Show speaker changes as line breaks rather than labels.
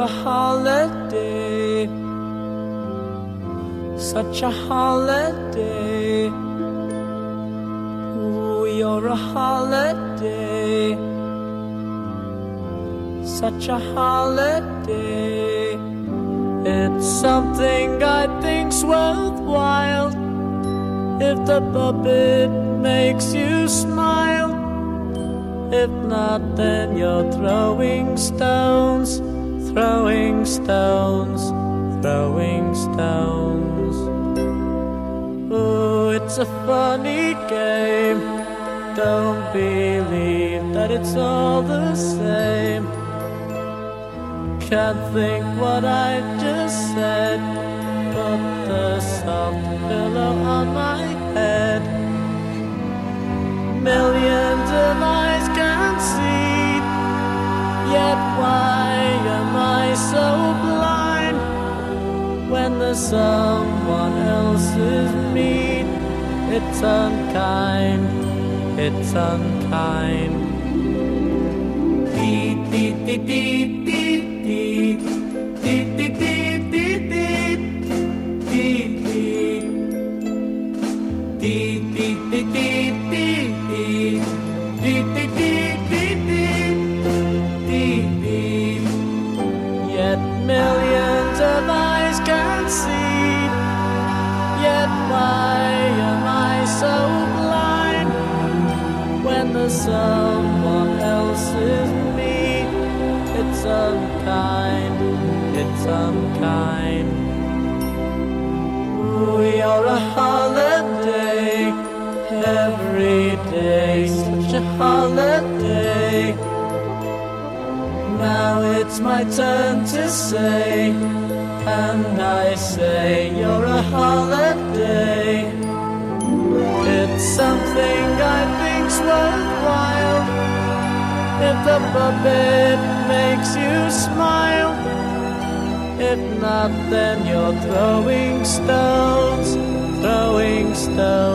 a holiday, such a holiday. Ooh, you're a holiday, such a holiday. It's something I think's worthwhile if the puppet makes you smile. If not, then you're throwing stones, throwing stones, throwing stones. Oh, it's a funny game. Don't believe that it's all the same. Can't think what I just said. Put the soft pillow on my head. Millions of eyes can see, yet why am I so blind? When there's someone else's meat, it's unkind, it's unkind. Deet, deet, deet, deet, deet, deet, deet, deet, deet, deet, deet, deet, deet, deet, deet, deet. Yet millions of eyes can see, yet why am I so blind? When there's someone else's me, it's unkind, it's unkind. Ooh, you're a holiday, every day, such a holiday. Now it's my turn to say, and I say you're a holiday. It's something I think's worthwhile if the puppet makes you smile. If not, then you're throwing stones, throwing stones.